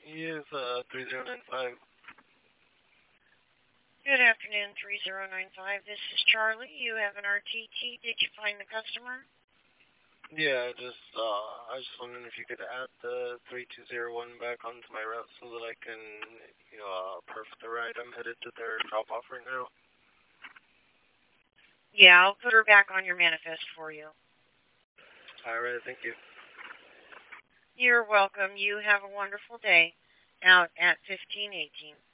Yes, 3095. Good afternoon, 3095. This is Charlie. You have an RTT. Did you find the customer? Yeah, I was just wondering if you could add the 3201 back onto my route so that I can, perf the ride. I'm headed to their drop-off right now. Yeah, I'll put her back on your manifest for you. Alright, thank you. You're welcome. You have a wonderful day out at 1518.